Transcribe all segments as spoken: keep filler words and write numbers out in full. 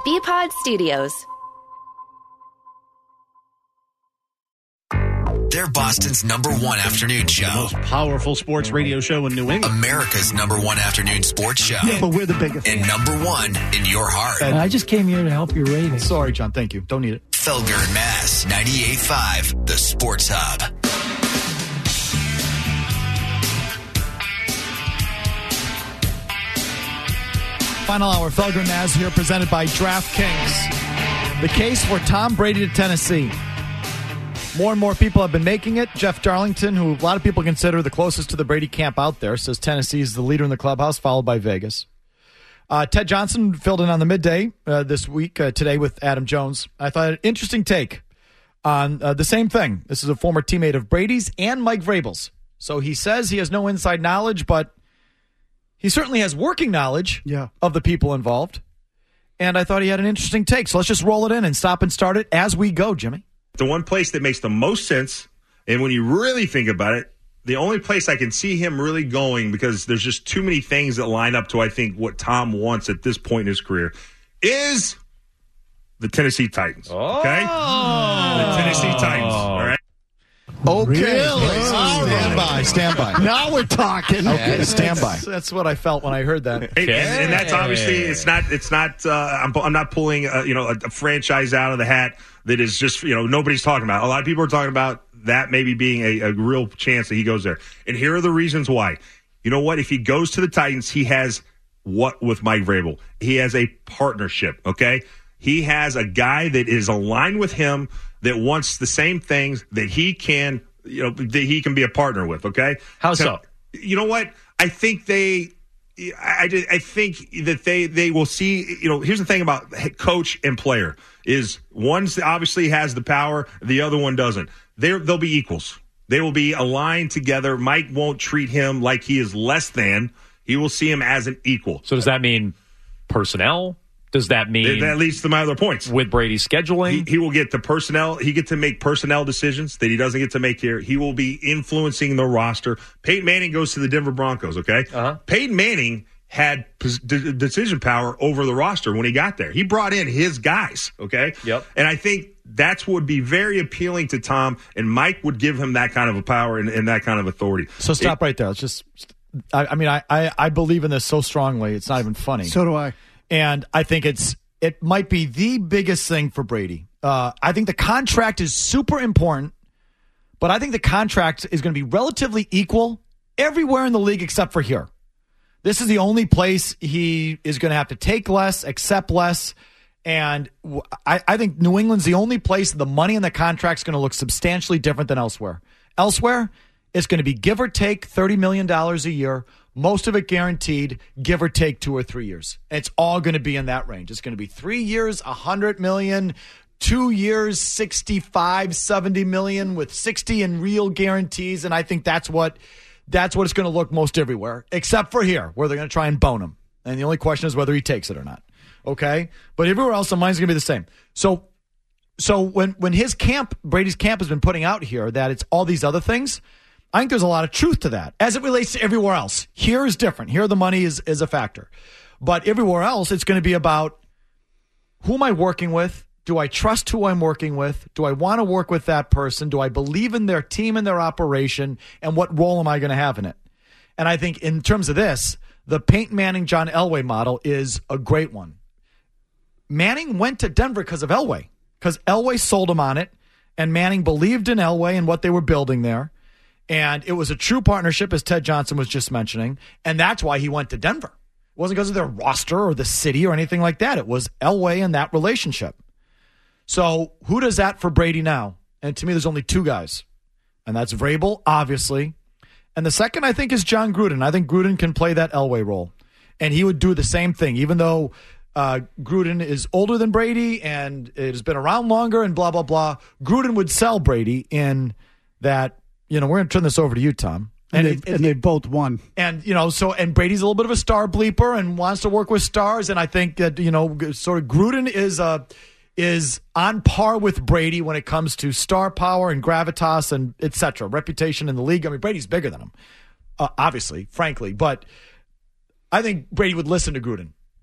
B-Pod Studios. They're Boston's number one afternoon show. The most powerful sports radio show in New England. America's number one afternoon sports show. Yeah, but we're the biggest. And number one in your heart. And I just came here to help your ratings. Sorry, John. Thank you. Don't need it. Felger and Mass, ninety-eight point five, the Sports Hub. Final hour, Felger and Mass here, presented by DraftKings. The case for Tom Brady to Tennessee. More and more people have been making it. Jeff Darlington, who a lot of people consider the closest to the Brady camp out there, says Tennessee is the leader in the clubhouse, followed by Vegas. Uh, Ted Johnson filled in on the midday uh, this week, uh, today with Adam Jones. I thought an interesting take on uh, the same thing. This is a former teammate of Brady's and Mike Vrabel's. So he says he has no inside knowledge, but he certainly has working knowledge yeah. of the people involved. And I thought he had an interesting take. So let's just roll it in and stop and start it as we go, Jimmy. The one place that makes the most sense, and when you really think about it, the only place I can see him really going, because there's just too many things that line up to, I think, what Tom wants at this point in his career, is the Tennessee Titans. Okay? Oh. The Tennessee Titans. All right? Okay. Really? Oh, stand by. Stand by. Now we're talking. Okay, Okay. stand by. That's, that's what I felt when I heard that. And, and that's obviously, it's not, it's not, uh, I'm, I'm not pulling, uh, you know, a, a franchise out of the hat that is just, you know, nobody's talking about. A lot of people are talking about that maybe being a, a real chance that he goes there. And here are the reasons why. You know what? If he goes to the Titans, he has what with Mike Vrabel? He has a partnership, okay? He has a guy that is aligned with him that wants the same things that he can, you know, that he can be a partner with, okay? How so? You know what? I think they, I, I think that they, they will see, you know, here's the thing about coach and player is one obviously has the power, the other one doesn't. They're, they'll be equals. They will be aligned together. Mike won't treat him like he is less than. He will see him as an equal. So does that mean personnel? Does that mean that leads to my other points with Brady's scheduling? He, he will get the personnel. He get to make personnel decisions that he doesn't get to make here. He will be influencing the roster. Peyton Manning goes to the Denver Broncos. Okay, uh-huh. Peyton Manning had d- decision power over the roster when he got there. He brought in his guys. Okay, yep. And I think that's what would be very appealing to Tom, and Mike would give him that kind of a power and, and that kind of authority. So stop it, right there. Let's just. I, I mean, I, I I believe in this so strongly. It's not even funny. So do I. And I think it's it might be the biggest thing for Brady. Uh, I think the contract is super important, but I think the contract is going to be relatively equal everywhere in the league except for here. This is the only place he is going to have to take less, accept less, and I, I think New England's the only place the money in the contract is going to look substantially different than elsewhere. Elsewhere, it's going to be give or take thirty million dollars a year. Most of it guaranteed, give or take two or three years. It's all going to be in that range. It's going to be three years, one hundred million dollars, two years, sixty-five, seventy million dollars with sixty in real guarantees. And I think that's what that's what it's going to look most everywhere, except for here, where they're going to try and bone him. And the only question is whether he takes it or not. Okay? But everywhere else, the money's going to be the same. So so when, when his camp, Brady's camp has been putting out here that it's all these other things, I think there's a lot of truth to that as it relates to everywhere else. Here is different. Here the money is, is a factor. But everywhere else, it's going to be about who am I working with? Do I trust who I'm working with? Do I want to work with that person? Do I believe in their team and their operation? And what role am I going to have in it? And I think in terms of this, the Peyton Manning, John Elway model is a great one. Manning went to Denver because of Elway, because Elway sold him on it, and Manning believed in Elway and what they were building there. And it was a true partnership, as Ted Johnson was just mentioning, and that's why he went to Denver. It wasn't because of their roster or the city or anything like that. It was Elway and that relationship. So who does that for Brady now? And to me, there's only two guys, and that's Vrabel, obviously. And the second, I think, is John Gruden. I think Gruden can play that Elway role, and he would do the same thing, even though uh, Gruden is older than Brady and it has been around longer and blah, blah, blah. Gruden would sell Brady in that. You know, we're going to turn this over to you, Tom. And, and, they, it, and they both won. And, you know, so, and Brady's a little bit of a star bleeper and wants to work with stars. And I think that, you know, sort of Gruden is uh, is on par with Brady when it comes to star power and gravitas and et cetera, reputation in the league. I mean, Brady's bigger than him, uh, obviously, frankly. But I think Brady would listen to Gruden.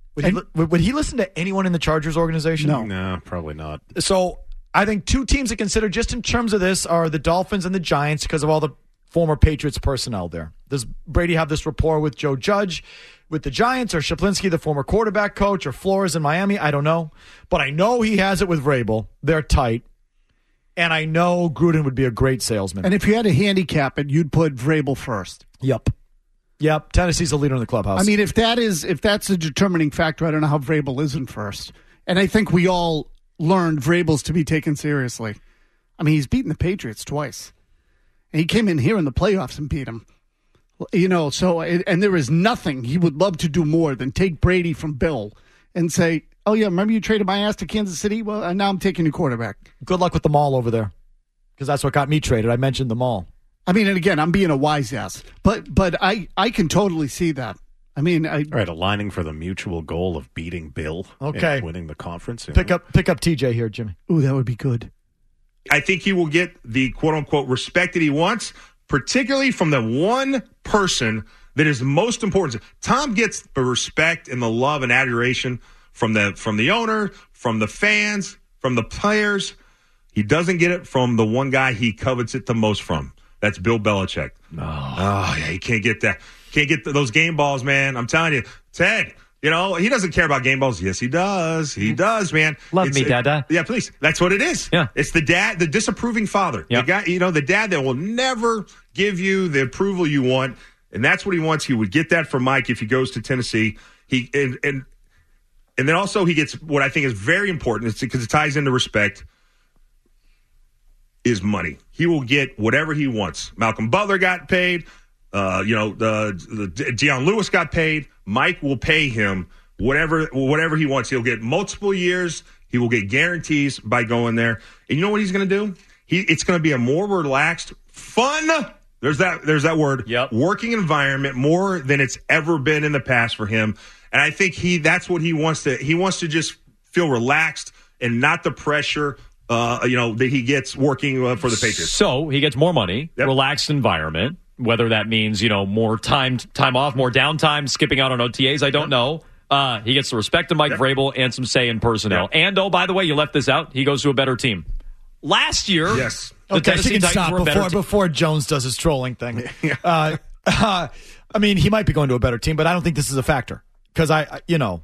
Would he, would would he listen to anyone in the Chargers organization? No. No, probably not. So I think two teams to consider just in terms of this are the Dolphins and the Giants because of all the former Patriots personnel there. Does Brady have this rapport with Joe Judge with the Giants, or Shaplinski, the former quarterback coach, or Flores in Miami? I don't know. But I know he has it with Vrabel. They're tight. And I know Gruden would be a great salesman. And if you had to handicap it, you'd put Vrabel first. Yep. Yep. Tennessee's the leader in the clubhouse. I mean, if that is if that's a determining factor, I don't know how Vrabel isn't first. And I think we all learned Vrabel's to be taken seriously. I mean, he's beaten the Patriots twice. And he came in here in the playoffs and beat them. You know, so, and there is nothing he would love to do more than take Brady from Bill and say, oh, yeah, remember you traded my ass to Kansas City? Well, and now I'm taking your quarterback. Good luck with the mall over there, because that's what got me traded. I mentioned the mall. I mean, and again, I'm being a wise ass, but but I, I can totally see that. I mean, I, All right, aligning for the mutual goal of beating Bill Okay. and winning the conference. you Pick know? up pick up T J here, Jimmy. ooh, that would be good. I think he will get the quote-unquote respect that he wants, particularly from the one person that is most important. Tom gets the respect and the love and adoration from the from the owner, from the fans, from the players. He doesn't get it from the one guy he covets it the most from. That's Bill Belichick. No. Oh, yeah, he can't get that. Can't get th- those game balls, man. I'm telling you, Ted. You know, he doesn't care about game balls. Yes, he does. He does, man. Love It's- me, Dada. Yeah, please. That's what it is. Yeah. It's the dad, the disapproving father. Yeah. The guy, you know, the dad that will never give you the approval you want. And that's what he wants. He would get that from Mike if he goes to Tennessee. He and and and then also he gets what I think is very important, it's because it ties into respect, is money. He will get whatever he wants. Malcolm Butler got paid. Uh, you know, the, the Deion Lewis got paid. Mike will pay him whatever whatever he wants. He'll get multiple years. He will get guarantees by going there. And you know what he's going to do? He it's going to be a more relaxed, fun. There's that. There's that word. Yep. Working environment more than it's ever been in the past for him. And I think he that's what he wants to. He wants to just feel relaxed and not the pressure. Uh, you know that he gets working uh, for the Patriots. So he gets more money, Yep. relaxed environment. Whether that means, you know, more time time off, more downtime, skipping out on O T As, I don't know. Uh, he gets the respect of Mike Yep. Vrabel and some say in personnel. Yep. And, oh, by the way, you left this out. He goes to a better team. Last year, Yes. the Okay, so Tennessee you can Titans stop were a better before, team. before Jones does his trolling thing. uh, uh, I mean, he might be going to a better team, but I don't think this is a factor. Because, I, I, you know,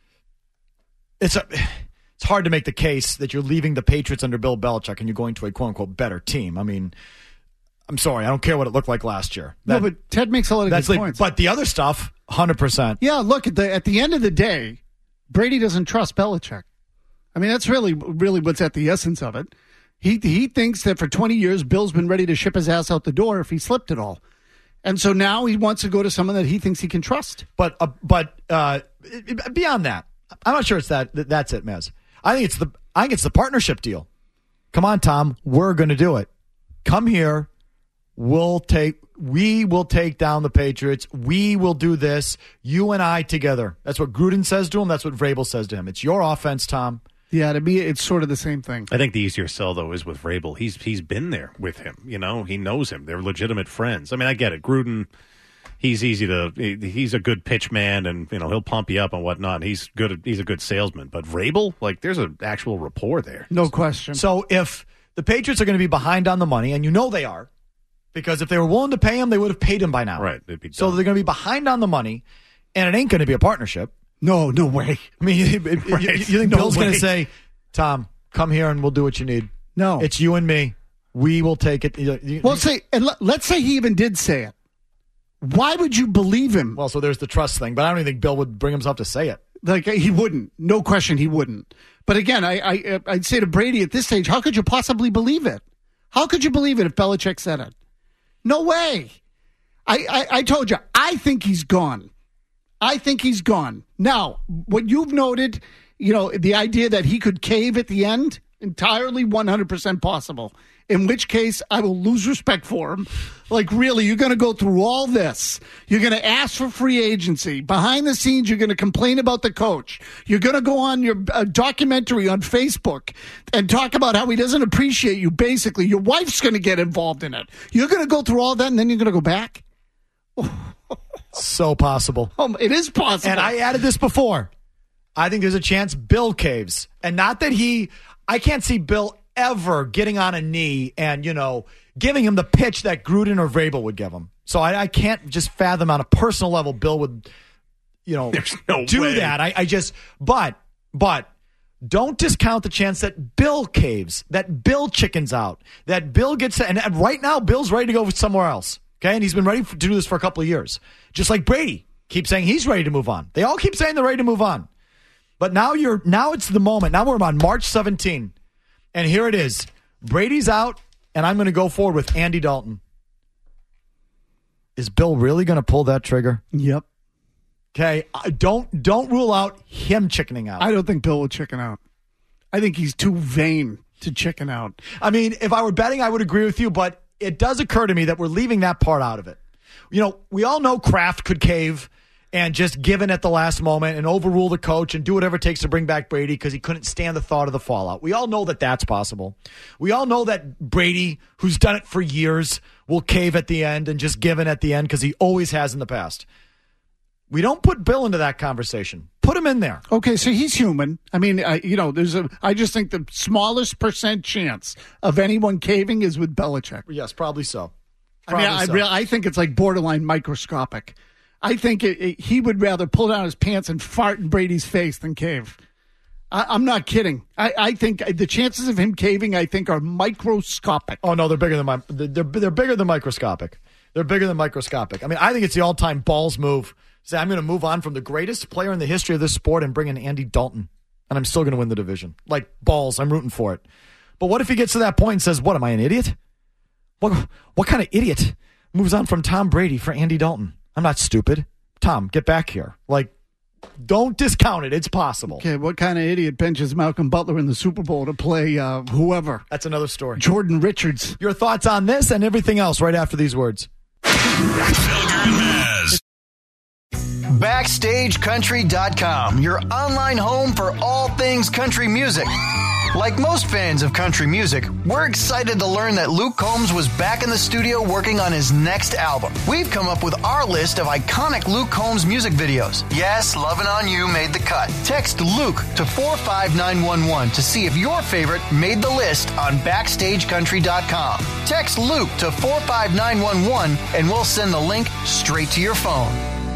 it's a, it's hard to make the case that you're leaving the Patriots under Bill Belichick and you're going to a quote-unquote better team. I mean, I'm sorry. I don't care what it looked like last year. That, no, but Ted makes a lot of that's good like, points. But the other stuff, one hundred percent. Yeah, look, at the at the end of the day, Brady doesn't trust Belichick. I mean, that's really really what's at the essence of it. He he thinks that for twenty years, Bill's been ready to ship his ass out the door if he slipped at all. And so now he wants to go to someone that he thinks he can trust. But uh, but uh, beyond that, I'm not sure it's that. That's it, Mez. I think it's the I think it's the partnership deal. Come on, Tom, we're going to do it. Come here. We'll take. We will take down the Patriots. We will do this. You and I together. That's what Gruden says to him. That's what Vrabel says to him. It's your offense, Tom. Yeah, to me, it's sort of the same thing. I think the easier sell, though, is with Vrabel. He's he's been there with him. You know, he knows him. They're legitimate friends. I mean, I get it. Gruden, he's easy to. He, he's a good pitch man, and you know he'll pump you up and whatnot. He's good. He's a good salesman. But Vrabel, like, there's an actual rapport there. No question. So if the Patriots are going to be behind on the money, and you know they are, because if they were willing to pay him, they would have paid him by now. Right. It'd be So done. they're going to be behind on the money, and it ain't going to be a partnership. No, no way. I mean, you, you- Right. you think No Bill's going way. to say, Tom, come here and we'll do what you need? No. It's you and me. We will take it. You- you- Well, say, and let, let's say he even did say it. Why would you believe him? well, so there's the trust thing, but I don't even think Bill would bring himself to say it. Like, he wouldn't. No question, he wouldn't. But again, I, I, I'd say to Brady at this stage, how could you possibly believe it? How could you believe it if Belichick said it? No way. I, I, I told you, I think he's gone. I think he's gone. Now, what you've noted, you know, the idea that he could cave at the end, entirely one hundred percent possible. In which case, I will lose respect for him. Like, really, you're going to go through all this. You're going to ask for free agency. Behind the scenes, you're going to complain about the coach. You're going to go on your uh, documentary on Facebook and talk about how he doesn't appreciate you, basically. Your wife's going to get involved in it. You're going to go through all that, and then you're going to go back? So possible. Um, it is possible. And I added this before. I think there's a chance Bill caves. And not that he, I can't see Bill ever getting on a knee and, you know, giving him the pitch that Gruden or Vrabel would give him. So I, I can't just fathom on a personal level Bill would, you know, no do way. that. I, I just, but, but don't discount the chance that Bill caves, that Bill chickens out, that Bill gets, and, and right now Bill's ready to go somewhere else. Okay. And he's been ready for, to do this for a couple of years. Just like Brady keeps saying he's ready to move on. They all keep saying they're ready to move on. But now you're, now it's the moment. Now we're on March seventeenth. And here it is. Brady's out, and I'm going to go forward with Andy Dalton. Is Bill really going to pull that trigger? Yep. Okay, don't don't rule out him chickening out. I don't think Bill will chicken out. I think he's too vain to chicken out. I mean, if I were betting, I would agree with you, but it does occur to me that we're leaving that part out of it. You know, we all know Kraft could cave and just give in at the last moment and overrule the coach and do whatever it takes to bring back Brady because he couldn't stand the thought of the fallout. We all know that that's possible. We all know that Brady, who's done it for years, will cave at the end and just give in at the end because he always has in the past. We don't put Bill into that conversation. Put him in there. Okay, so he's human. I mean, I, you know, there's a. I just think the smallest percent chance of anyone caving is with Belichick. Yes, probably so. I mean, Probably I, so. re- I think it's like borderline microscopic. I think it, it, he would rather pull down his pants and fart in Brady's face than cave. I, I'm not kidding. I, I think the chances of him caving, I think, are microscopic. Oh no, they're bigger than my. They're they're bigger than microscopic. They're bigger than microscopic. I mean, I think it's the all-time balls move. Say, I'm going to move on from the greatest player in the history of this sport and bring in Andy Dalton, and I'm still going to win the division. Like balls, I'm rooting for it. But what if he gets to that point and says, "What am I, an idiot? What what kind of idiot moves on from Tom Brady for Andy Dalton? I'm not stupid. Tom, get back here. Like, don't discount it. It's possible." Okay, what kind of idiot benches Malcolm Butler in the Super Bowl to play uh, whoever? That's another story. Jordan Richards. Your thoughts on this and everything else right after these words. Felger and Maz. Backstage Country dot com, your online home for all things country music. Like most fans of country music, we're excited to learn that Luke Combs was back in the studio working on his next album. We've come up with our list of iconic Luke Combs music videos. Yes, Lovin' On You made the cut. Text Luke to four five nine one one to see if your favorite made the list on Backstage Country dot com. Text Luke to four five nine one one and we'll send the link straight to your phone.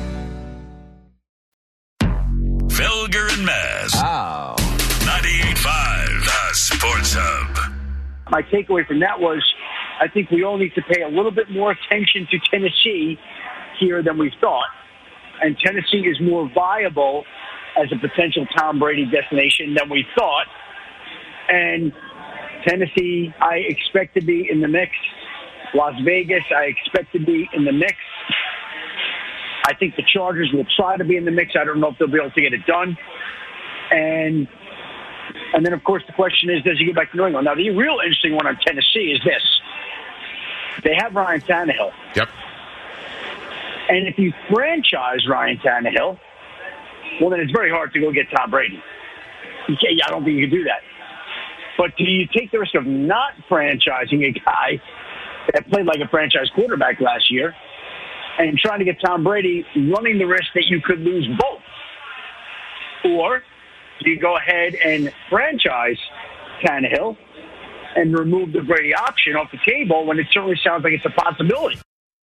Felger and Maz. Oh. ninety-eight point five, the Sports Hub. My takeaway from that was I think we all need to pay a little bit more attention to Tennessee here than we thought. And Tennessee is more viable as a potential Tom Brady destination than we thought. And Tennessee, I expect to be in the mix. Las Vegas, I expect to be in the mix. I think the Chargers will try to be in the mix. I don't know if they'll be able to get it done. And and then, of course, the question is, does he get back to New England? Now, the real interesting one on Tennessee is this. They have Ryan Tannehill. Yep. And if you franchise Ryan Tannehill, well, then it's very hard to go get Tom Brady. You can't, I don't think you can do that. But do you take the risk of not franchising a guy that played like a franchise quarterback last year and trying to get Tom Brady, running the risk that you could lose both? Or do you go ahead and franchise Tannehill and remove the Brady option off the table when it certainly sounds like it's a possibility?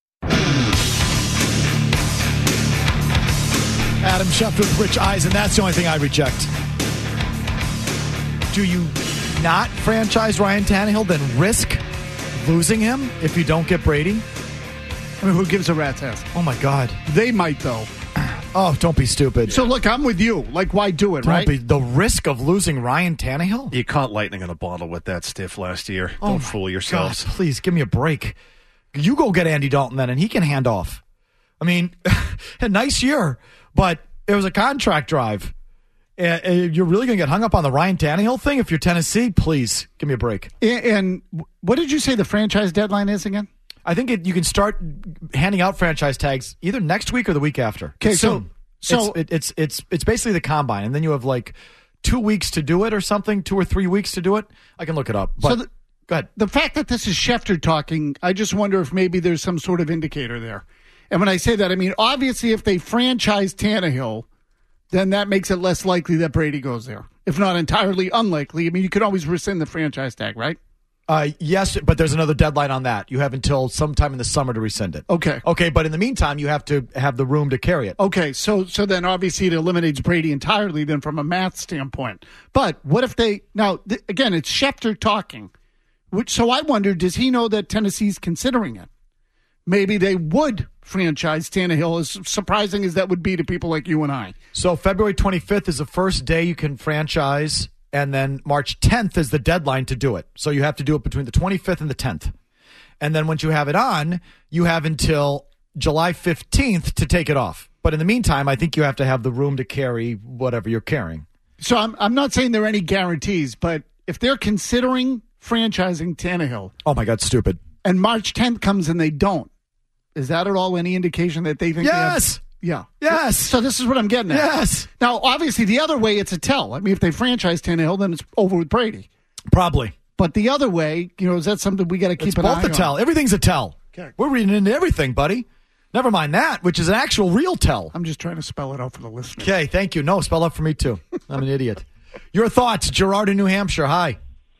Adam Schefter with Rich Eisen. That's the only thing I reject. Do you not franchise Ryan Tannehill, then risk losing him if you don't get Brady? I mean, who gives a rat's ass? Oh, my God. They might, though. Oh, don't be stupid. So, look, I'm with you. Like, why do it, don't right? Be, the risk of losing Ryan Tannehill? You caught lightning in a bottle with that stiff last year. Oh, Don't fool yourselves. God, please, give me a break. You go get Andy Dalton then, and he can hand off. I mean, a nice year, but it was a contract drive. Uh, you're really going to get hung up on the Ryan Tannehill thing? If you're Tennessee, please, give me a break. And, and what did you say the franchise deadline is again? I think it, you can start handing out franchise tags either next week or the week after. Okay, so Soon. so it's, it, it's it's it's basically the combine, and then you have like two weeks to do it or something, two or three weeks to do it. I can look it up. But so the, go ahead. The fact that this is Schefter talking, I just wonder if maybe there's some sort of indicator there. And when I say that, I mean obviously if they franchise Tannehill, then that makes it less likely that Brady goes there. If not entirely unlikely. I mean, you could always rescind the franchise tag, right? Uh, yes, but there's another deadline on that. You have until sometime in the summer to rescind it. Okay. Okay, but in the meantime, you have to have the room to carry it. Okay, so so then obviously it eliminates Brady entirely then from a math standpoint. But what if they – now, th- again, it's Schefter talking. Which, so I wonder, does he know that Tennessee's considering it? Maybe they would franchise Tannehill, as surprising as that would be to people like you and I. So February twenty-fifth is the first day you can franchise, and then March tenth is the deadline to do it. So you have to do it between the twenty-fifth and the tenth. And then once you have it on, you have until July fifteenth to take it off. But in the meantime, I think you have to have the room to carry whatever you're carrying. So I'm I'm not saying there are any guarantees, but if they're considering franchising Tannehill. Oh, my God, stupid. And March tenth comes and they don't. Is that at all any indication that they think Yes. they have? Yeah. Yes. So this is what I'm getting at. Yes. Now, obviously, the other way, it's a tell. I mean, if they franchise Tannehill, then it's over with Brady. Probably. But the other way, you know, is that something we got to keep It's an both eye a on? tell. Everything's a tell. Okay. We're reading into everything, buddy. Never mind that, which is an actual real tell. I'm just trying to spell it out for the listeners. Okay, thank you. No, spell out for me, too. I'm an idiot. Your thoughts, Gerard in New Hampshire. Hi.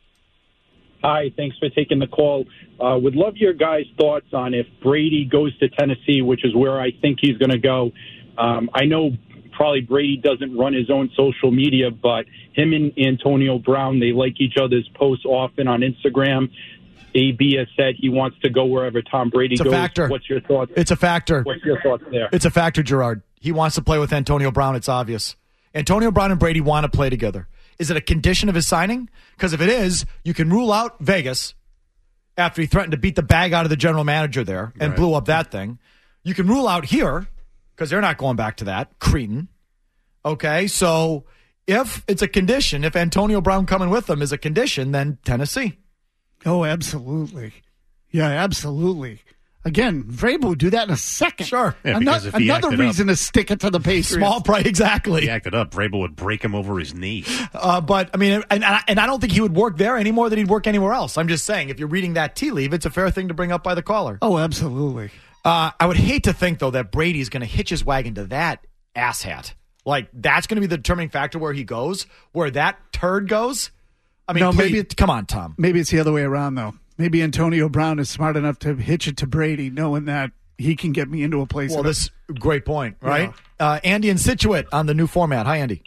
Hi, thanks for taking the call. Uh, would love your guys' thoughts on if Brady goes to Tennessee, which is where I think he's going to go. Um, I know probably Brady doesn't run his own social media, but him and Antonio Brown, they like each other's posts often on Instagram. A B has said he wants to go wherever Tom Brady It's a goes. factor. What's your thoughts? It's a factor. What's your thoughts there? It's a factor, Gerard. He wants to play with Antonio Brown. It's obvious. Antonio Brown and Brady want to play together. Is it a condition of his signing? Because if it is, you can rule out Vegas after he threatened to beat the bag out of the general manager there and Right. blew up that thing. You can rule out here because they're not going back to that. Cretin. Okay, so if it's a condition, if Antonio Brown coming with them is a condition, then Tennessee. Oh, absolutely. Yeah, absolutely. Again, Vrabel would do that in a second. Sure. Yeah, Ano- because if he another acted up- reason to stick it to the Patriots. Small price, exactly. He acted up. Vrabel would break him over his knee. Uh, but, I mean, and, and I don't think he would work there any more than he'd work anywhere else. I'm just saying, if you're reading that tea leaf, it's a fair thing to bring up by the caller. Oh, absolutely. Uh, I would hate to think, though, that Brady's going to hitch his wagon to that asshat. Like, that's going to be the determining factor where he goes, where that turd goes. I mean, No, please, maybe it- come on, Tom. Maybe it's the other way around, though. Maybe Antonio Brown is smart enough to hitch it to Brady, knowing that he can get me into a place. Well, that- this great point, right? Uh, Andy in Situate on the new format. Hi, Andy.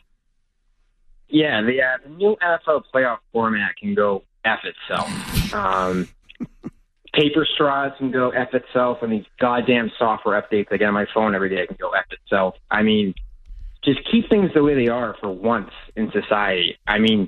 Yeah, the, uh, the new N F L playoff format can go F itself. Um, paper straws can go F itself, and these goddamn software updates I get on my phone every day can go F itself. I mean, just keep things the way they are for once in society. I mean,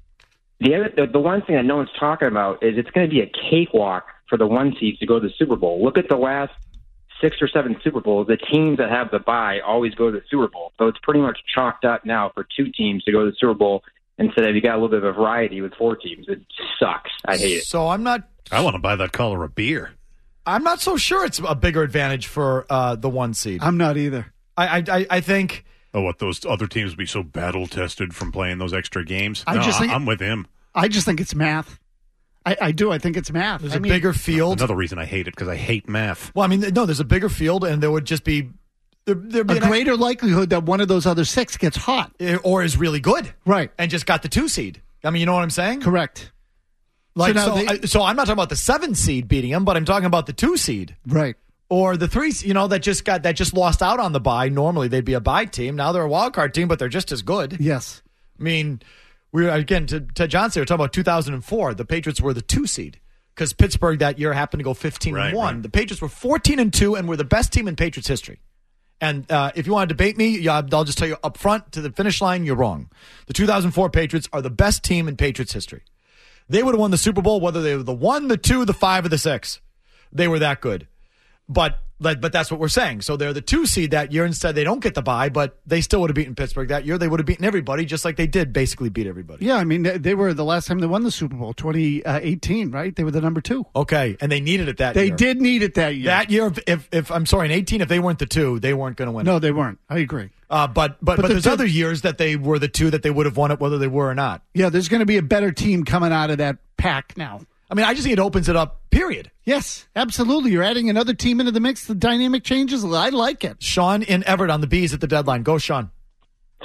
the other, the, the one thing that no one's talking about is it's going to be a cakewalk for the one seeds to go to the Super Bowl. Look at the last six or seven Super Bowls. The teams that have the bye always go to the Super Bowl. So it's pretty much chalked up now for two teams to go to the Super Bowl instead of you got a little bit of a variety with four teams. It sucks. I hate it. So I'm not. I want to buy that caller a beer. I'm not so sure it's a bigger advantage for uh, the one seed. I'm not either. I, I, I think. Oh, what, those other teams would be so battle-tested from playing those extra games? I no, just think- I'm with him. I just think it's math. I, I do. I think it's math. There's I a mean, bigger field. Another reason I hate it, because I hate math. Well, I mean, no, there's a bigger field, and there would just be there, there'd be a an- greater likelihood that one of those other six gets hot. or is really good, Right. and just got the two seed. I mean, you know what I'm saying? Correct. Like, So so, now they- I, so I'm not talking about the seven seed beating them, but I'm talking about the two seed Right. or the three. You know, that just got that just lost out on the bye. Normally, they'd be a bye team. Now they're a wild card team, but they're just as good. Yes. I mean, we were again to Ted Johnson. We were talking about two thousand four. The Patriots were the two seed because Pittsburgh that year happened to go fifteen Right, and one. right. The Patriots were fourteen and two and were the best team in Patriots history. And uh, if you want to debate me, yeah, I'll just tell you up front to the finish line, you're wrong. The two thousand four Patriots are the best team in Patriots history. They would have won the Super Bowl whether they were the one, the two, the five, or the six. They were that good. But but but that's what we're saying. So they're the two seed that year. Instead, they don't get the bye, but they still would have beaten Pittsburgh that year. They would have beaten everybody, just like they did basically beat everybody. Yeah, I mean, they, they were the last time they won the Super Bowl, twenty eighteen, right? They were the number two. Okay, and they needed it that They year. did need it that year. That year, if, if, if I'm sorry, in eighteen, if they weren't the two, they weren't going to win no, it. they weren't. I agree. Uh, but but, but, But the there's two- other years that they were the two that they would have won it whether they were or not. Yeah, there's going to be a better team coming out of that pack now. I mean, I just think it opens it up, period. Yes, absolutely. You're adding another team into the mix. The dynamic changes. I like it. Sean in Everett on the Bees at the deadline. Go, Sean.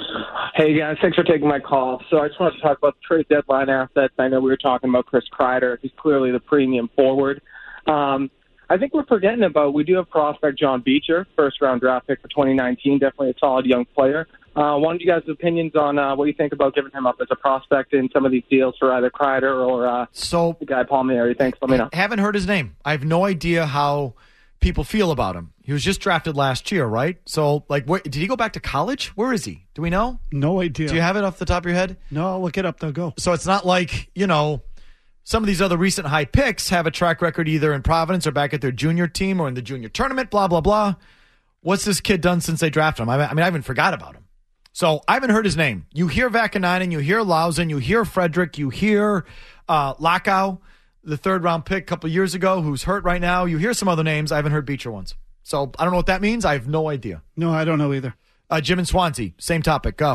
Hey guys, thanks for taking my call. So I just wanted to talk about the trade deadline assets. I know we were talking about Chris Kreider. He's clearly the premium forward. Um, I think we're forgetting about, we do have prospect John Beecher, first-round draft pick for twenty nineteen, definitely a solid young player. Uh, wanted you guys' opinions on uh, what you think about giving him up as a prospect in some of these deals for either Kreider or uh, so, the guy Palmieri. Thanks, let me know. I haven't heard his name. I have no idea how people feel about him. He was just drafted last year, right? So, like, where, did he go back to college? Where is he? Do we know? No idea. Do you have it off the top of your head? No, I'll look it up. They'll go. So it's not like, you know, some of these other recent high picks have a track record either in Providence or back at their junior team or in the junior tournament, blah, blah, blah. What's this kid done since they drafted him? I mean, I even forgot about him. So I haven't heard his name. You hear Vakanainen, you hear Lausen, you hear Frederick, you hear uh, Lackow, the third-round pick a couple of years ago, who's hurt right now. You hear some other names. I haven't heard Beecher once. So I don't know what that means. I have no idea. No, I don't know either. Uh, Jim and Swansea, same topic. Go.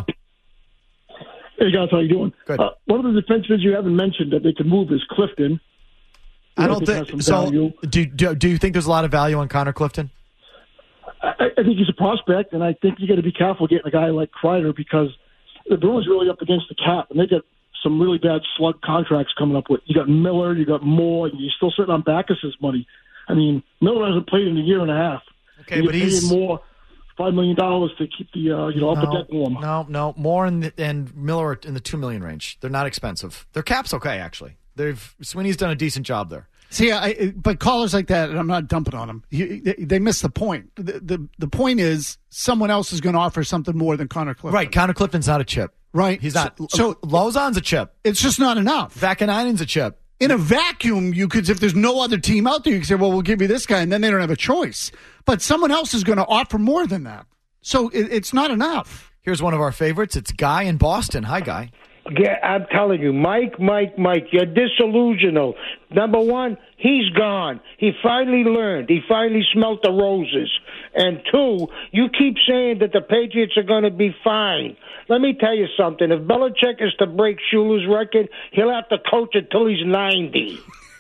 Hey, guys, how you doing? Good. Uh, one of the defensemen you haven't mentioned that they could move is Clifton. I don't think, think so. Do, do, do you think there's a lot of value on Connor Clifton? I, I think he's a prospect, and I think you got to be careful getting a guy like Kreider because the Bruins really up against the cap, and they got some really bad slug contracts coming up with. You got Miller, you got Moore, and you're still sitting on Backus's money. I mean, Miller hasn't played in a year and a half. Okay, but he's more five million dollars to keep the uh, you know upper no, deck warm. No, no, Moore and, and Miller are in the two million range. They're not expensive. Their cap's okay, actually. They've Sweeney's done a decent job there. See, I, but callers like that, and I'm not dumping on them. You, they, they miss the point. The, the the point is someone else is going to offer something more than Connor Clifton. Right, Connor Clifton's not a chip. Right, he's not. So, so Lozon's a chip. It's just not enough. Vakanainen's a chip. In a vacuum, you could, if there's no other team out there, you could say, well, we'll give you this guy, and then they don't have a choice. But someone else is going to offer more than that. So it, it's not enough. Here's one of our favorites. It's Guy in Boston. Hi, Guy. Yeah, I'm telling you, Mike, Mike, Mike, you're disillusional. Number one, he's gone. He finally learned. He finally smelt the roses. And two, you keep saying that the Patriots are going to be fine. Let me tell you something. If Belichick is to break Schuler's record, he'll have to coach until he's ninety.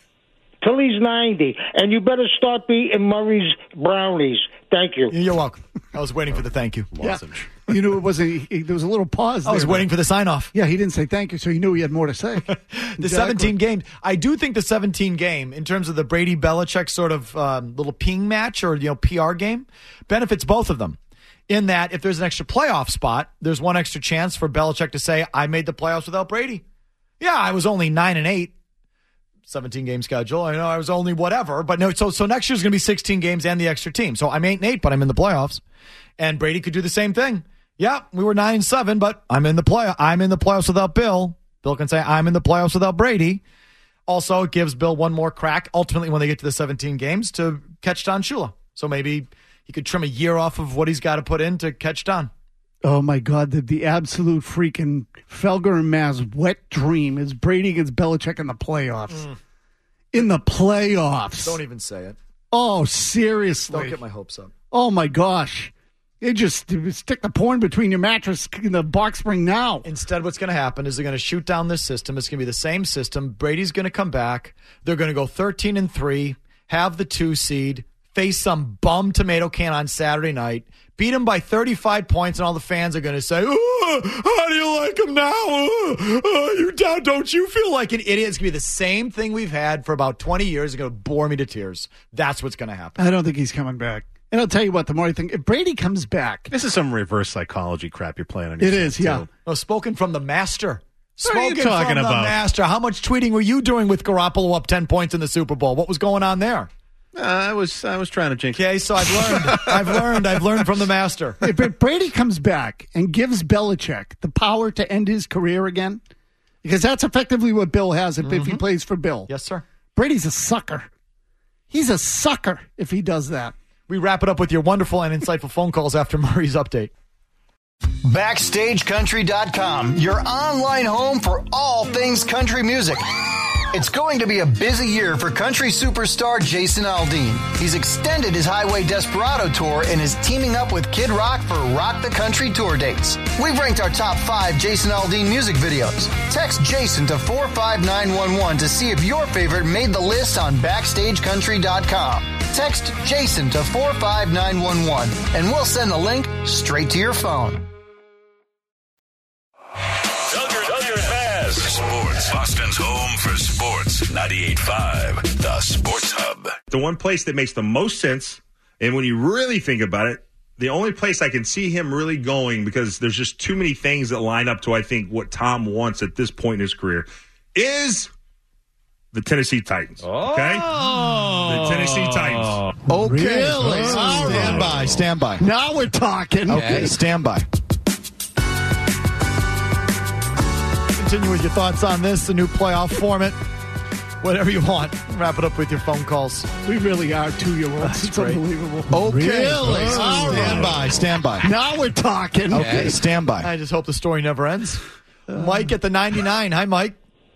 Till he's ninety. And you better start beating Murray's Brownies. Thank you. You're welcome. I was waiting for the thank you. Yeah. You knew it wasn't, he, there was a little pause I was there, waiting for the sign off. Yeah, he didn't say thank you, so he knew he had more to say. The Exactly. seventeen game. I do think the seventeen game, in terms of the Brady Belichick sort of um, little ping match or, you know, P R game, benefits both of them. In that, if there's an extra playoff spot, there's one extra chance for Belichick to say, I made the playoffs without Brady. Yeah, I was only nine and eight. seventeen game schedule. I know I was only whatever, but no. So so next year's going to be sixteen games and the extra team. So I'm eight and eight, but I'm in the playoffs. And Brady could do the same thing. Yeah, we were nine and seven, but I'm in the play. I'm in the playoffs without Bill. Bill can say I'm in the playoffs without Brady. Also, it gives Bill one more crack. Ultimately, when they get to the seventeen games, to catch Don Shula. So maybe he could trim a year off of what he's got to put in to catch Don. Oh, my God. The, the absolute freaking Felger and Maz wet dream is Brady against Belichick in the playoffs. Mm. In the playoffs. Don't even say it. Oh, seriously. Don't get my hopes up. Oh, my gosh. You just stick the porn between your mattress and the box spring now. Instead, what's going to happen is they're going to shoot down this system. It's going to be the same system. Brady's going to come back. They're going to go thirteen and three, have the two seed, face some bum tomato can on Saturday night, beat him by thirty-five points, and all the fans are going to say, oh, how do you like him now? Oh, oh, you don't, don't you feel like an idiot? It's going to be the same thing we've had for about twenty years. It's going to bore me to tears. That's what's going to happen. I don't think he's coming back. And I'll tell you what, the more I think, if Brady comes back. This is some reverse psychology crap you're playing on. It is, yeah. Too. Oh, spoken from the master. What are you Spoken talking from about? the master. How much tweeting were you doing with Garoppolo up ten points in the Super Bowl? What was going on there? Uh, I was I was trying to jinx. Okay, so I've learned. I've learned. I've learned from the master. If Brady comes back and gives Belichick the power to end his career again, because that's effectively what Bill has if, mm-hmm. if he plays for Bill. Yes, sir. Brady's a sucker. He's a sucker if he does that. We wrap it up with your wonderful and insightful phone calls after Murray's update. Backstage Country dot com, your online home for all things country music. It's going to be a busy year for country superstar Jason Aldean. He's extended his Highway Desperado tour and is teaming up with Kid Rock for Rock the Country tour dates. We've ranked our top five Jason Aldean music videos. Text Jason to four five nine one one to see if your favorite made the list on Backstage Country dot com. Text Jason to four five nine one one and we'll send the link straight to your phone. sports. Boston's home for sports. ninety-eight point five, The Sports Hub. The one place that makes the most sense, and when you really think about it, the only place I can see him really going, because there's just too many things that line up to, I think, what Tom wants at this point in his career, is the Tennessee Titans. Okay? Oh. The Tennessee Titans. Okay. Really? Oh. Stand by. Stand by. Now we're talking. Okay, stand by. Continue with your thoughts on this, the new playoff format. Whatever you want. Wrap it up with your phone calls. We really are two-year-olds. It's great. unbelievable. Okay. Really? Oh. Stand by. Stand by. Now we're talking. Okay, stand by. I just hope the story never ends. Uh, Mike at the ninety-nine. Hi, Mike.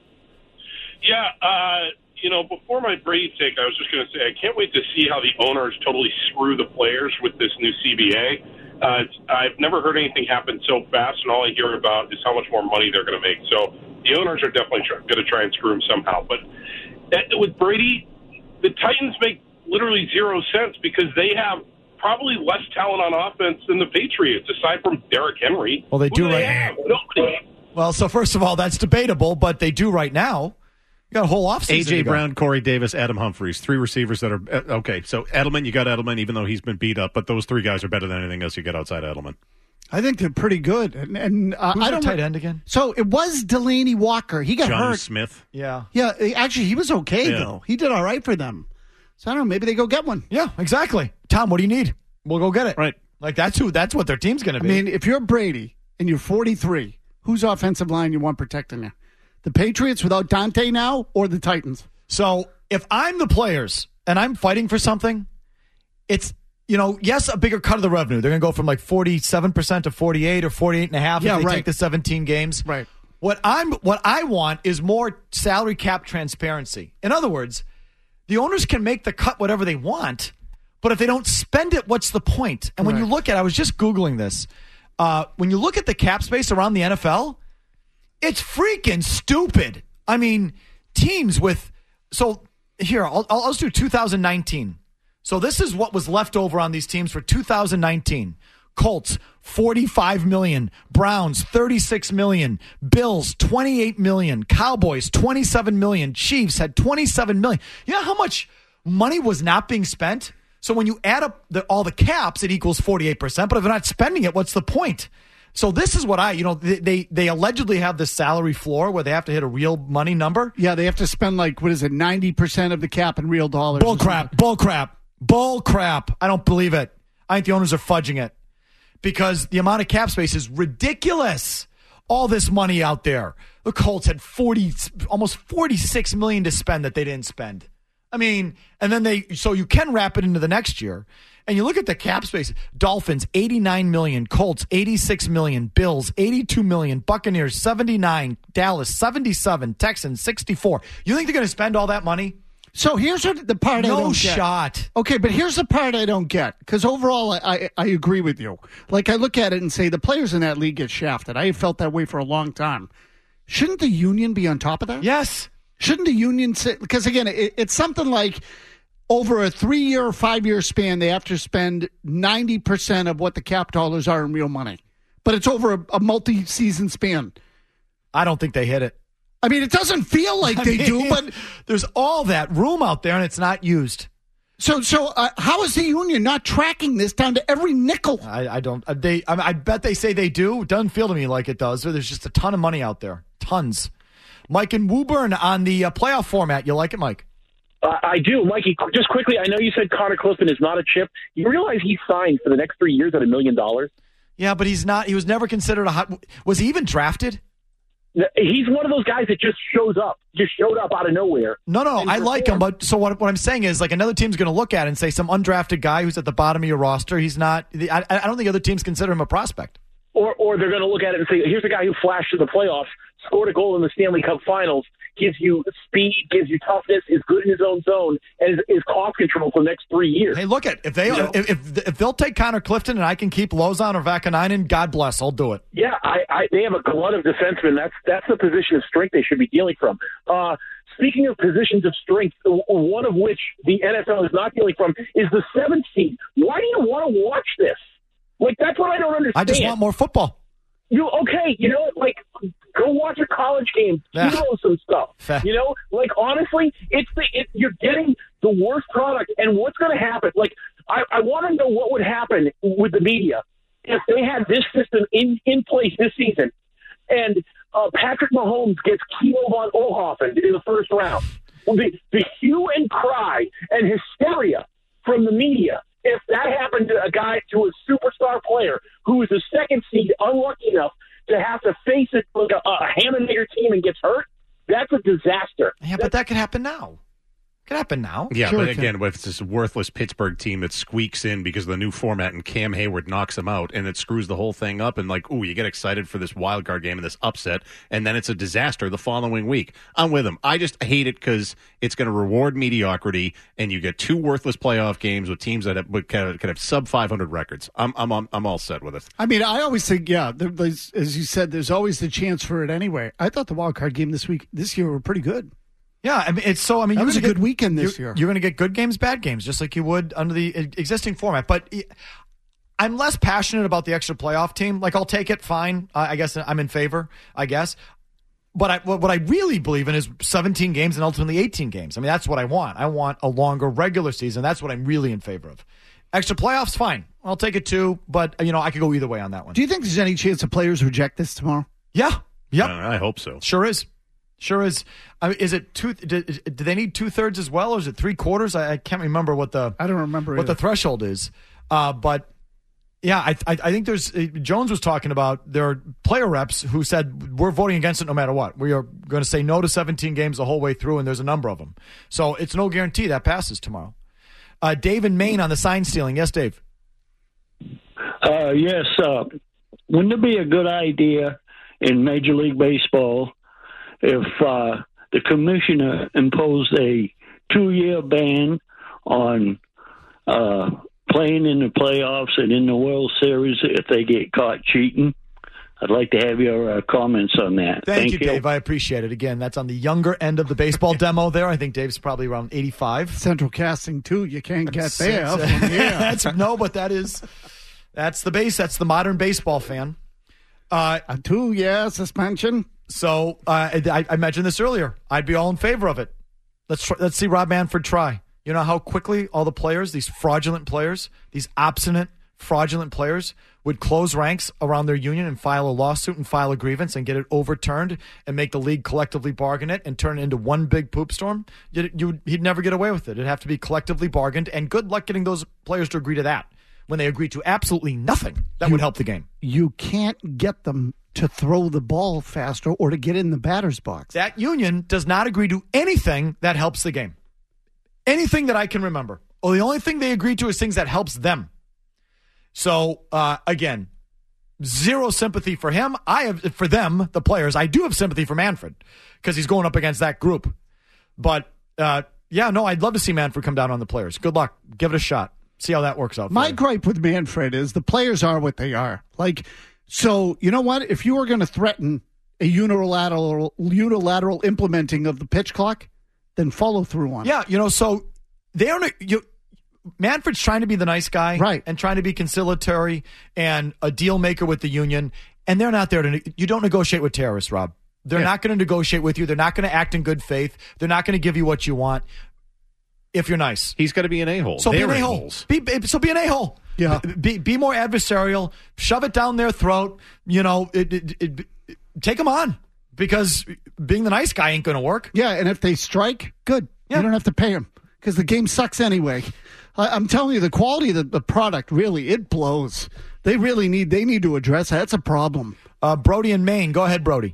Yeah, uh, you know, before my Brady take, I was just going to say I can't wait to see how the owners totally screw the players with this new C B A. Uh, I've never heard anything happen so fast, and all I hear about is how much more money they're going to make. So the owners are definitely going to try and screw him somehow. But that, with Brady, the Titans make literally zero sense because they have probably less talent on offense than the Patriots, aside from Derrick Henry. Well, they Who do do right they have? Nobody. Well, so first of all, that's debatable, but they do right now. You got a whole offseason. A J. Brown, Corey Davis, Adam Humphries, three receivers that are uh, okay. So Edelman, you got Edelman, even though he's been beat up, but those three guys are better than anything else you get outside Edelman. I think they're pretty good. And, and uh, Who's I their don't tight end again? So it was Delaney Walker. He got John hurt. Smith. Yeah. Yeah, actually, he was okay, Yeah. though. He did all right for them. So I don't know. Maybe they go get one. Yeah, exactly. Tom, what do you need? We'll go get it. Right. Like, that's who. That's what their team's going to I be. mean, if you're Brady and you're forty-three, whose offensive line you want protecting you? The Patriots without Dante now or the Titans? So if I'm the players and I'm fighting for something, it's, you know, yes, a bigger cut of the revenue. They're going to go from like forty-seven percent to forty-eight or forty-eight and a half Yeah, if they right. take the seventeen games. Right. What I'm what I want is more salary cap transparency. In other words, the owners can make the cut whatever they want, but if they don't spend it, what's the point? And when Right. you look at, I was just Googling this. Uh, when you look at the cap space around the N F L, it's freaking stupid. I mean, teams with so here I'll, I'll let's do two thousand nineteen. So this is what was left over on these teams for two thousand nineteen. Colts forty-five million, Browns thirty-six million, Bills twenty-eight million, Cowboys twenty-seven million, Chiefs had twenty-seven million. You know how much money was not being spent? So when you add up the, all the caps, it equals forty-eight percent. But if they're not spending it, what's the point? So this is what I, you know, they, they they allegedly have this salary floor where they have to hit a real money number. Yeah, they have to spend like, what is it, ninety percent of the cap in real dollars. Bull crap, bull crap, bull crap. I don't believe it. I think the owners are fudging it because the amount of cap space is ridiculous. All this money out there. The Colts had forty, almost forty-six million to spend that they didn't spend. I mean, and then they, so you can wrap it into the next year. And you look at the cap space, Dolphins, eighty-nine million, Colts, eighty-six million, Bills, eighty-two million, Buccaneers, seventy-nine, Dallas, seventy-seven, Texans, sixty-four. You think they're going to spend all that money? So here's what the part No I don't get. shot. Okay, but here's the part I don't get. Because overall, I, I, I agree with you. Like, I look at it and say the players in that league get shafted. I have felt that way for a long time. Shouldn't the union be on top of that? Yes. Shouldn't the union sit? Because, again, it, it's something like over a three-year or five-year span, they have to spend ninety percent of what the cap dollars are in real money. But it's over a, a multi-season span. I don't think they hit it. I mean, it doesn't feel like I they mean, do, but there's all that room out there and it's not used. So, so uh, how is the union not tracking this down to every nickel? I, I don't. uh, They. I, mean, I bet they say they do. It doesn't feel to me like it does. There's just a ton of money out there. Tons. Mike and Woburn on the uh, playoff format. You like it, Mike? Uh, I do. Mikey, just quickly, I know you said Connor Clifton is not a chip. You realize he signed for the next three years at a million dollars? Yeah, but he's not. He was never considered a hot. Was he even drafted? He's one of those guys that just shows up, just showed up out of nowhere. No, no, And I like him. performed. But so what, what I'm saying is, like, another team's going to look at it and say some undrafted guy who's at the bottom of your roster. He's not. I, I don't think other teams consider him a prospect. Or, or they're going to look at it and say, here's a guy who flashed in the playoffs, scored a goal in the Stanley Cup Finals, gives you speed, gives you toughness, is good in his own zone, and is, is cost control for the next three years. Hey, look at if they You know? if, if if they'll take Connor Clifton and I can keep Lozon or Vakanainen, God bless, I'll do it. Yeah, I, I, they have a glut of defensemen. That's that's the position of strength they should be dealing from. Uh, speaking of positions of strength, one of which the N F L is not dealing from is the seventh seed. Why do you want to watch this? Like, that's what I don't understand. I just want more football. You okay? You know, like Go watch a college game. Yeah. Kilo some stuff. Fair. You know, like honestly, it's the it, you're getting the worst product. And what's going to happen? Like, I, I want to know what would happen with the media if they had this system in in place this season, and uh, Patrick Mahomes gets Kilo von Oelhoffen in the first round. Well, the, the hue and cry and hysteria from the media. If that happened to a guy, to a superstar player who is a second seed, unlucky enough to have to face it like a, a ham and egger team and gets hurt, that's a disaster. Yeah, but that could happen now. Could happen now. Yeah, Sure but it can. again, with this worthless Pittsburgh team that squeaks in because of the new format and Cam Hayward knocks them out and it screws the whole thing up and like, ooh, you get excited for this wild card game and this upset and then it's a disaster the following week. I'm with him. I just hate it because it's going to reward mediocrity and you get two worthless playoff games with teams that have, can have sub five hundred records. I'm I'm I'm, I'm all set with it. I mean, I always think, yeah, there, there's, as you said, there's always the chance for it anyway. I thought the wild card game this week, this year, were pretty good. Yeah, I mean, it's so. I mean, that you're was a gonna good get, weekend this you're, year. You're going to get good games, bad games, just like you would under the existing format. But I'm less passionate about the extra playoff team. Like, I'll take it, fine. I guess I'm in favor. I guess. But I, what I really believe in is seventeen games and ultimately eighteen games. I mean, that's what I want. I want a longer regular season. That's what I'm really in favor of. Extra playoffs, fine. I'll take it too. But you know, I could go either way on that one. Do you think there's any chance the players reject this tomorrow? Yeah. Yep. Uh, I hope so. Sure is. Sure is. I mean, is it two? Do, do they need two thirds as well, or is it three quarters? I, I can't remember what the I don't remember what either. the threshold is. Uh, but yeah, I, I I think there's uh, Jones was talking about there are player reps who said we're voting against it no matter what. We are going to say no to seventeen games the whole way through, and there's a number of them. So it's no guarantee that passes tomorrow. Uh, Dave in Maine on the sign stealing. Yes, Dave. Uh, yes. Uh, wouldn't it be a good idea in Major League Baseball if uh, the commissioner imposed a two-year ban on uh, playing in the playoffs and in the World Series if they get caught cheating? I'd like to have your uh, comments on that. Thank, Thank you, you, Dave. I appreciate it. Again, that's on the younger end of the baseball demo there. I think Dave's probably around eighty-five. Central casting, too. You can't get there. That's- from here. that's, no, but that is that's the base. That's the modern baseball fan. Uh, a two-year suspension. So uh, I, I mentioned this earlier. I'd be all in favor of it. Let's try, let's see Rob Manfred try. You know how quickly all the players, these fraudulent players, these obstinate, fraudulent players, would close ranks around their union and file a lawsuit and file a grievance and get it overturned and make the league collectively bargain it and turn it into one big poop storm. You, you, he'd never get away with it. It'd have to be collectively bargained, and good luck getting those players to agree to that when they agree to absolutely nothing that You- would help the game. You can't get them to throw the ball faster or to get in the batter's box. That union does not agree to anything that helps the game. Anything that I can remember. Well, the only thing they agree to is things that helps them. So, uh, again, zero sympathy for him. I have, for them, the players, I do have sympathy for Manfred because he's going up against that group. But, uh, yeah, no, I'd love to see Manfred come down on the players. Good luck. Give it a shot. See how that works out for My you. gripe with Manfred is the players are what they are. Like, so you know what? If you were going to threaten a unilateral unilateral implementing of the pitch clock, then follow through on it. Yeah, you know, so they are you. Manfred's trying to be the nice guy, right, and trying to be conciliatory and a deal maker with the union, and they're not there to. You don't negotiate with terrorists, Rob. They're Yeah. not going to negotiate with you. They're not going to act in good faith. They're not going to give you what you want. If you're nice, he's got to be an a-hole. So They're be an a-hole. a-holes. Be, be- so be an a-hole. Yeah. Be be more adversarial. Shove it down their throat. You know, it, it, it, it, take them on because being the nice guy ain't going to work. Yeah, and if they strike, good. Yeah. You don't have to pay them because the game sucks anyway. I, I'm telling you, the quality of the, the product really it blows. They really need they need to address that. That's a problem. Uh, Brody in Maine. Go ahead, Brody.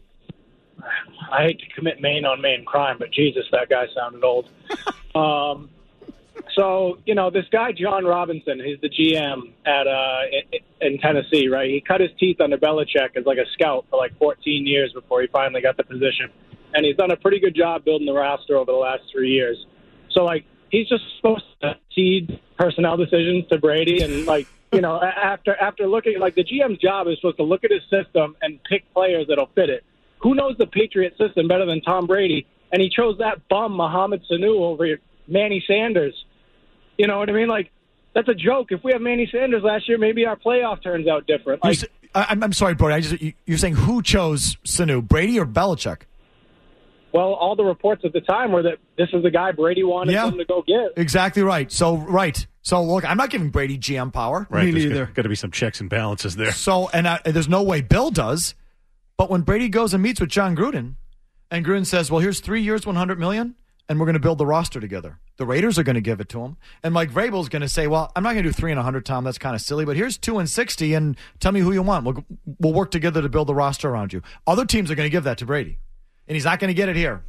I hate to commit Maine on Maine crime, but Jesus, that guy sounded old. um, so, you know, this guy, John Robinson, he's the G M at uh, in, in Tennessee, right? He cut his teeth under Belichick as like a scout for like fourteen years before he finally got the position. And he's done a pretty good job building the roster over the last three years. So, like, he's just supposed to cede personnel decisions to Brady and, like, you know, after after looking, like, the G M's job is supposed to look at his system and pick players that'll fit it. Who knows the Patriot system better than Tom Brady? And he chose that bum, Mohamed Sanu, over Manny Sanders. You know what I mean? Like, that's a joke. If we have Manny Sanders last year, maybe our playoff turns out different. Like, I, I'm, I'm sorry, Brody. I just you, you're saying who chose Sanu, Brady or Belichick? Well, all the reports at the time were that this is the guy Brady wanted Yeah. them to go get. Exactly right. So right. So look, I'm not giving Brady G M power. Right, there's got to be some checks and balances there. So and I, there's no way Bill does. But when Brady goes and meets with John Gruden, and Gruden says, "Well, here's three years, one hundred million, and we're going to build the roster together." The Raiders are going to give it to him, and Mike Vrabel's going to say, "Well, I'm not going to do three and a hundred, Tom. That's kind of silly. But here's two and sixty, and tell me who you want. We'll we'll work together to build the roster around you." Other teams are going to give that to Brady, and he's not going to get it here.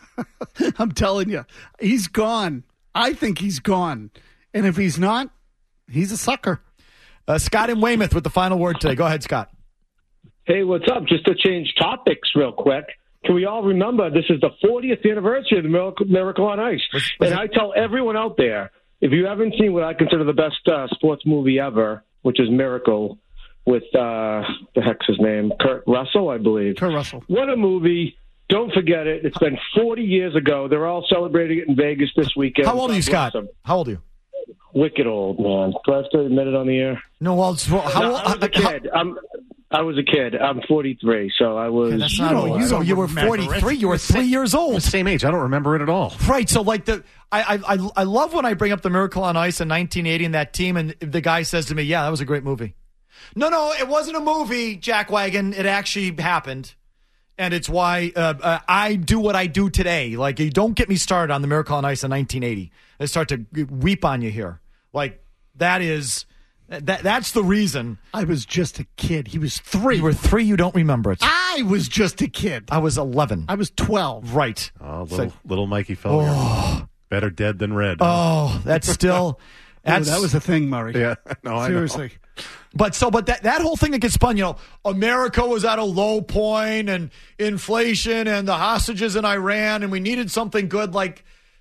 I'm telling you, he's gone. I think he's gone, and if he's not, he's a sucker. Uh, Scott in Weymouth with the final word today. Go ahead, Scott. Hey, what's up? Just to change topics real quick. Can we all remember this is the fortieth anniversary of the Miracle, Miracle on Ice? And I tell everyone out there, if you haven't seen what I consider the best uh, sports movie ever, which is Miracle with, uh, the heck's his name? Kurt Russell, I believe. Kurt Russell. What a movie. Don't forget it. It's been forty years ago. They're all celebrating it in Vegas this weekend. How old are you, God bless Scott? them. How old are you? Wicked old, man. Do I have to admit it on the air? No, well, it's, well how No, old? I was a kid. I'm, I was a kid. I'm forty-three, so I was. Okay, that's not old. So you were forty-three. You were three years old. Same age. I don't remember it at all. Right. So like the I I I love when I bring up the Miracle on Ice in nineteen eighty and that team, and the guy says to me, "Yeah, that was a great movie." No, no, it wasn't a movie, Jack Wagon. It actually happened, and it's why uh, uh, I do what I do today. Like, you don't get me started on the Miracle on Ice in nineteen eighty. I start to weep on you here. Like that is. That that's the reason. I was just a kid. He was three. You were three. You don't remember it. I was just a kid. I was eleven. I was twelve. Right. Oh, little, So- little Mikey Felger. Oh. Better dead than red. Oh, that's still. That's, Oh, that was a thing, Murray. Yeah, no, I know. Seriously. But so, but that, that whole thing that gets spun, you know, America was at a low point and inflation and the hostages in Iran and we needed something good. Like,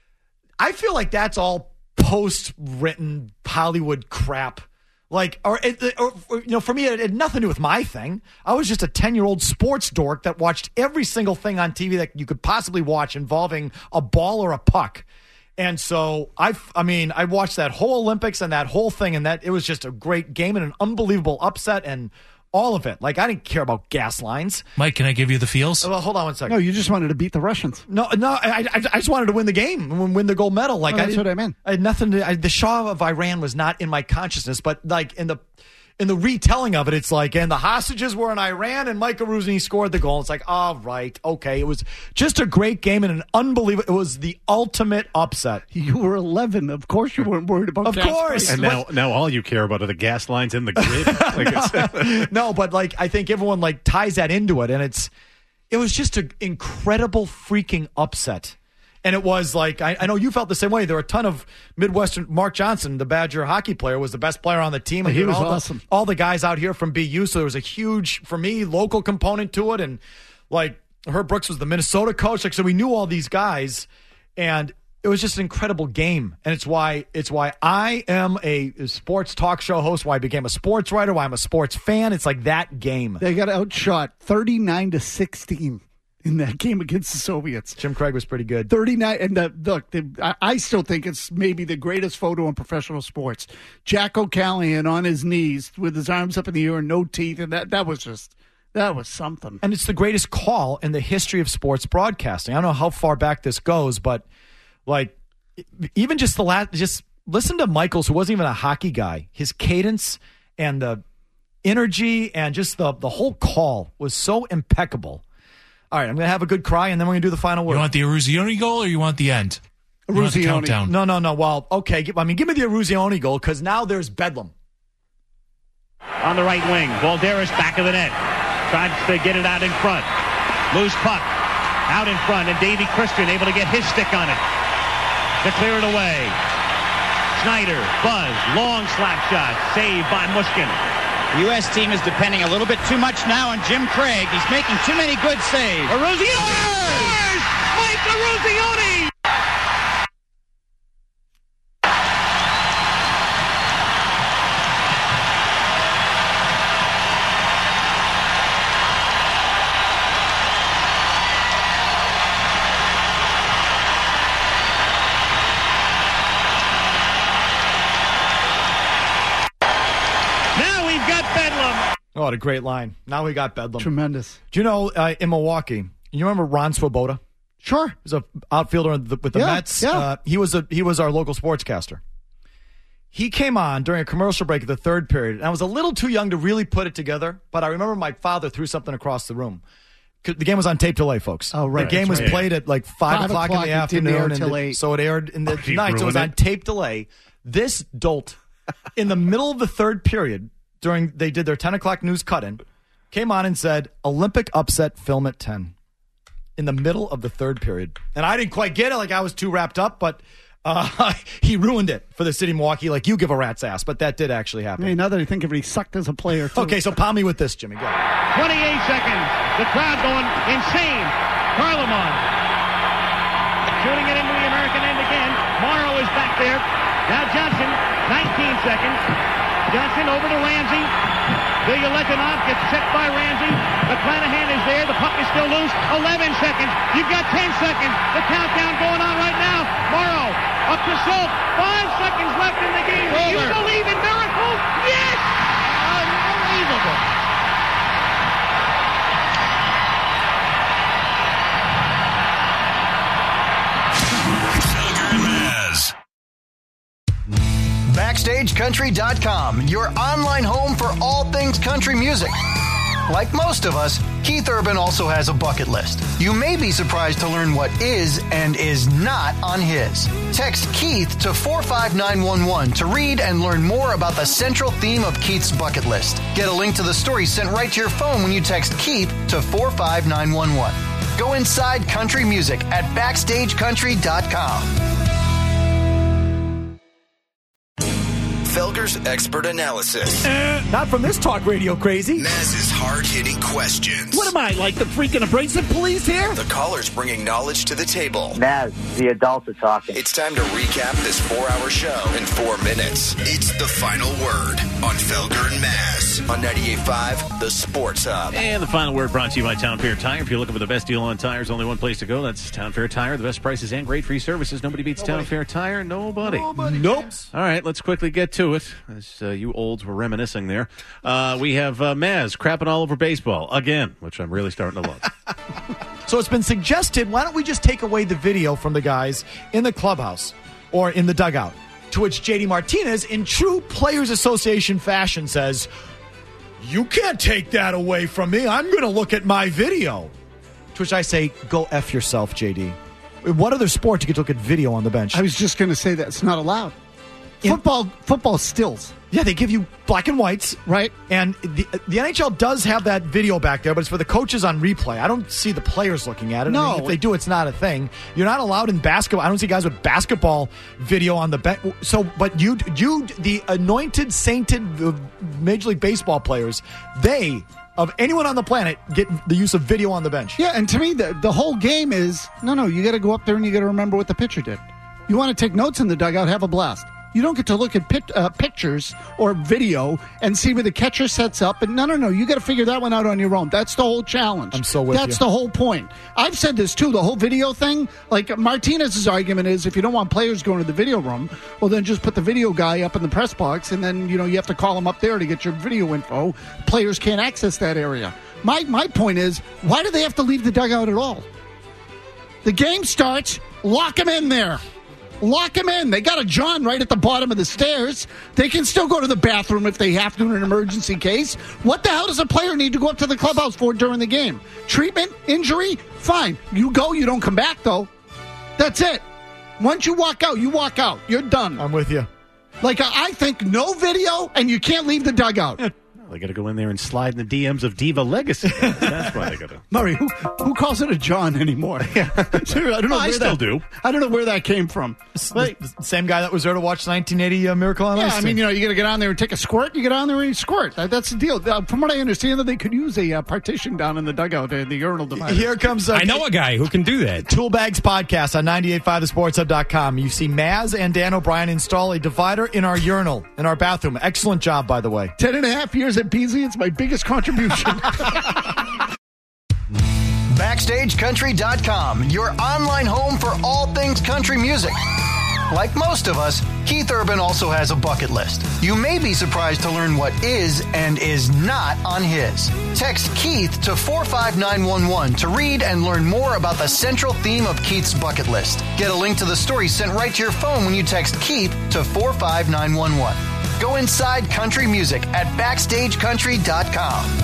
I feel like that's all post-written Hollywood crap. Like, or, or, or you know, for me, it had nothing to do with my thing. I was just a ten-year-old sports dork that watched every single thing on T V that you could possibly watch involving a ball or a puck. And so I, I mean, I watched that whole Olympics and that whole thing, and that it was just a great game and an unbelievable upset and all of it. Like, I didn't care about gas lines. Mike, can I give you the feels? Well, hold on one second. No, you just wanted to beat the Russians. No, no, I, I, I just wanted to win the game and win the gold medal. Like, Oh, that's I didn't- what I meant. I had nothing to. I, the Shah of Iran was not in my consciousness, but like in the in the retelling of it, it's like, and the hostages were in Iran, and Michael Ruzini scored the goal. It's like, all right, okay, it was just a great game and an unbelievable. It was the ultimate upset. You were eleven. Of course, you weren't worried about. Of gas course. prices. And now, now all you care about are the gas lines in the grid. Like it's, No, but like I think everyone like ties that into it, and it's it was just an incredible freaking upset. And it was like, I, I know you felt the same way. There were a ton of Midwestern. Mark Johnson, the Badger hockey player, was the best player on the team. And He you was all the- awesome. all the guys out here from B U. So there was a huge, for me, local component to it. And like Herb Brooks was the Minnesota coach. Like, so we knew all these guys. And it was just an incredible game. And it's why it's why I am a sports talk show host, why I became a sports writer, why I'm a sports fan. It's like that game. They got outshot thirty-nine to sixteen in that game against the Soviets. Jim Craig was pretty good. thirty-nine, and the, look, the, I, I still think it's maybe the greatest photo in professional sports. Jack O'Callahan on his knees with his arms up in the air and no teeth, and that, that was just, that was something. And it's the greatest call in the history of sports broadcasting. I don't know how far back this goes, but like even just the last, just listen to Michaels, who wasn't even a hockey guy. His cadence and the energy and just the, the whole call was so impeccable. All right, I'm going to have a good cry, and then we're going to do the final word. You want the Eruzione goal or you want the end? You want the Eruzione. countdown? No, no, no. Well, okay. gi- I mean, give me the Eruzione goal because now there's bedlam. On the right wing, Valderas back of the net. Tries to get it out in front. Loose puck. Out in front, and Davey Christian able to get his stick on it. To clear it away. Schneider, Buzz, long slap shot. Saved by Mushkin. The U S team is depending a little bit too much now on Jim Craig. He's making too many good saves. Eruzione! Scores! Mike Eruzione! Now we've got Bedlam. Oh, Oh, what a great line. Now we got Bedlam. Tremendous. Do you know, uh, in Milwaukee, you remember Ron Swoboda? Sure. He was an outfielder with the, with the Yeah, Mets. yeah. Uh, he was a, he was our local sportscaster. He came on during a commercial break at the third period, and I was a little too young to really put it together, but I remember my father threw something across the room. 'Cause the game was on tape delay, folks. Oh, right. The game was That's right. played at like five, Five o'clock, o'clock, in the it didn't air afternoon, till and eight. it, so it aired in the Oh, he night. So it was ruined on it. tape delay. This dolt, in the middle of the third period, during they did their ten o'clock news cut-in, came on and said, Olympic upset film at ten. In the middle of the third period. And I didn't quite get it, like I was too wrapped up, but uh, he ruined it for the city of Milwaukee like you give a rat's ass, but that did actually happen. Hey, now that I think of it, he sucked as a player, too. Okay, so pound me with this, Jimmy. Go. twenty-eight seconds. The crowd going insane. Carlemon shooting it into the American end again. Morrow is back there. Now Johnson, nineteen seconds. Johnson over to Ramsey. Bilyaletdinov gets checked by Ramsey. McClanahan is there. The puck is still loose. eleven seconds. You've got ten seconds. The countdown going on right now. Morrow up to Schultz. Five seconds left in the game. Do you Over. believe in miracles? Yes! Unbelievable. Felger and Maz. Backstage Country dot com, your online home for all things country music. Like most of us, Keith Urban also has a bucket list. You may be surprised to learn what is and is not on his. Text Keith to four five nine one one to read and learn more about the central theme of Keith's bucket list. Get a link to the story sent right to your phone when you text Keith to four five nine one one. Go inside country music at Backstage Country dot com. Felger's expert analysis. Not from this talk radio crazy. Maz's hard-hitting questions. What am I, like the freaking abrasive police here? The callers bringing knowledge to the table. Maz, the adults are talking. It's time to recap this four-hour show in four minutes. It's The Final Word on Felger and Maz on ninety-eight point five, The Sports Hub. And the final word brought to you by Town Fair Tire. If you're looking for the best deal on tires, only one place to go. That's Town Fair Tire. The best prices and great free services. Nobody beats Town Fair Tire. Nobody. Nobody. Nope. All right, let's quickly get to it. As uh, you olds were reminiscing there. Uh, we have uh, Maz crapping all over baseball again, which I'm really starting to love. So it's been suggested, why don't we just take away the video from the guys in the clubhouse or in the dugout? To which J D Martinez, in true Players Association fashion, says, you can't take that away from me. I'm going to look at my video. To which I say, go F yourself, J D. What other sport you get to look at video on the bench? I was just going to say that it's not allowed. Football, football stills. Yeah, they give you black and whites. Right. And the, the N H L does have that video back there, but it's for the coaches on replay. I don't see the players looking at it. No. I mean, if they do, it's not a thing. You're not allowed in basketball. I don't see guys with basketball video on the bench. So, but you, you, the anointed, sainted uh, Major League Baseball players, they, of anyone on the planet, get the use of video on the bench. Yeah, and to me, the, the whole game is, no, no, you got to go up there and you got to remember what the pitcher did. You want to take notes in the dugout, have a blast. You don't get to look at pit, uh, pictures or video and see where the catcher sets up. And no, no, no. You got to figure that one out on your own. That's the whole challenge. I'm so with That's you. the whole point. I've said this too. The whole video thing. Like Martinez's argument is, if you don't want players going to the video room, well, then just put the video guy up in the press box, and then you know you have to call him up there to get your video info. Players can't access that area. My my point is, why do they have to leave the dugout at all? The game starts. Lock them in there. Lock them in. They got a John right at the bottom of the stairs. They can still go to the bathroom if they have to in an emergency case. What the hell does a player need to go up to the clubhouse for during the game? Treatment? Injury? Fine. You go, you don't come back, though. That's it. Once you walk out, you walk out. You're done. I'm with you. Like, I think no video, and you can't leave the dugout. They got to go in there and slide in the D Ms of Diva Legacy. That's why they got to. Murray, who who calls it a John anymore? Yeah. I don't know. I where still that, do. I don't know where that came from. The, the same guy that was there to watch nineteen eighty uh, Miracle on Yeah, Ice. I mean, you know, you got to get on there and take a squirt. You get on there and you squirt. That, that's the deal. Uh, from what I understand, that they could use a uh, partition down in the dugout, uh, the urinal divider. Here comes. Uh, I know a guy who can do that. Tool Bags Podcast on ninety-eight point five the sports hub dot com. You see Maz and Dan O'Brien install a divider in our urinal, in our bathroom. Excellent job, by the way. Ten and a half years at Beasley. It's my biggest contribution. Backstage Country dot com, your online home for all things country music. Like most of us, Keith Urban also has a bucket list. You may be surprised to learn what is and is not on his. Text Keith to four five nine one one to read and learn more about the central theme of Keith's bucket list. Get a link to the story sent right to your phone when you text Keith to four five nine one one. Go inside country music at backstage country dot com.